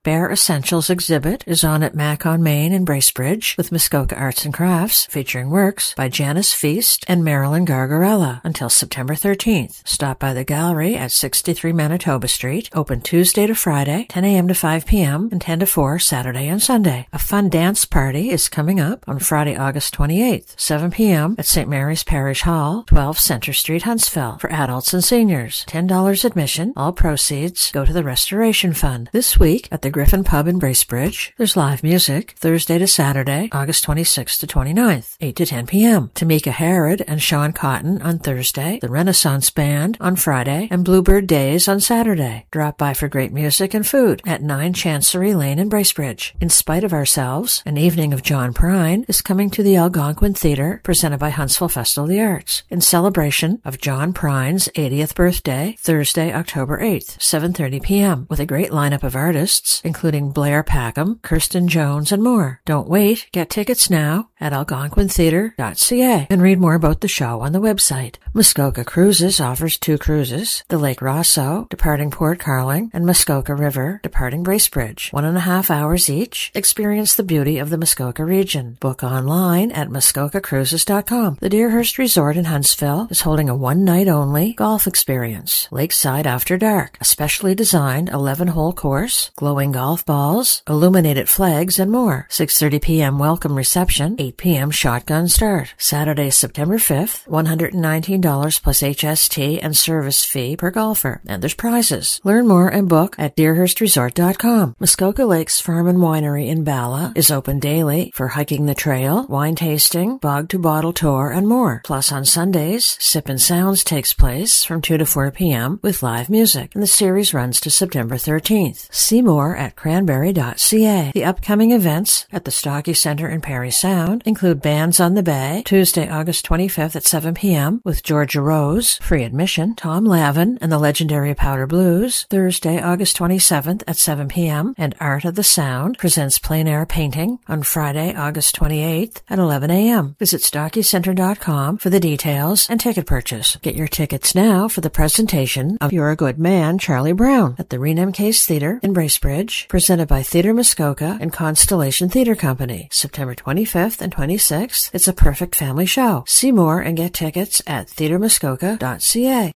Bare Essentials exhibit is on at Mac on Main in Bracebridge with Muskoka Arts and Crafts, featuring works by Janice Feast and Marilyn Gargarella until September 13th. Stop by the gallery at 63 Manitoba Street, open Tuesday to Friday, 10 a.m. to 5 p.m. and 10 to 4 Saturday and Sunday. A fun dance party is coming up on Friday, August 28th, 7 p.m. at St. Mary's Parish Hall, 12 Center Street, Huntsville, for adults and seniors. $10 admission. All proceeds go to the Restoration Fund. This week at the Griffin Pub in Bracebridge, there's live music Thursday to Saturday, August 26th to 29th, 8 to 10 p.m. Tamika Harrod and Sean Cotton on Thursday, the Renaissance Band on Friday, and Bluebird Days on Saturday. Drop by for great music and food at 9 Chancery Lane in Bracebridge. In Spite of Ourselves, an evening of John Prine is coming to the Algonquin Theatre, presented by Huntsville Festival of the Arts, in celebration of John Prine's 80th birthday, Thursday, October 8th, 7:30 p.m., with a great lineup of artists, including Blair Packham, Kirsten Jones, and more. Don't wait. Get tickets now at algonquintheatre.ca and read more about the show on the website. Muskoka Cruises offers 2 cruises, the Lake Rosso, departing Port Carling, and Muskoka River, departing Bracebridge. 1.5 hours each. Experience the beauty of the Muskoka region. Book online at muskokacruises.com. The Deerhurst Resort in Huntsville is holding a one-night-only golf experience. Lakeside After Dark, a specially designed 11-hole course, glowing golf balls, illuminated flags, and more. 6:30 p.m. welcome reception, 8 p.m. shotgun start. Saturday, September 5th, $119 plus HST and service fee per golfer. And there's prizes. Learn more and book at deerhurstresort.com. Muskoka Lakes Farm and Winery in Bala is open daily for hiking the trail, wine tasting, bog-to-bottle tour, and more. Plus on Sundays, Sip and Sounds takes place from 2 to 4 p.m. with live music, and the series runs to September 13th. See more at cranberry.ca. The upcoming events at the Stockey Center in Parry Sound include Bands on the Bay, Tuesday, August 25th at 7 p.m. with Georgia Rose, free admission, Tom Lavin and the legendary Powder Blues, Thursday, August 27th at 7 p.m. and Art of the Sound presents plein air painting on Friday, August 28th at 11 a.m. Visit StockeyCenter.com for the details and ticket purchase. Get your tickets now for the presentation of You're a Good Man, Charlie Brown at the Renam Case Theatre in Bracebridge, presented by Theatre Muskoka and Constellation Theatre Company, September 25th and 26th. It's a perfect family show. See more and get tickets at theatremuskoka.ca.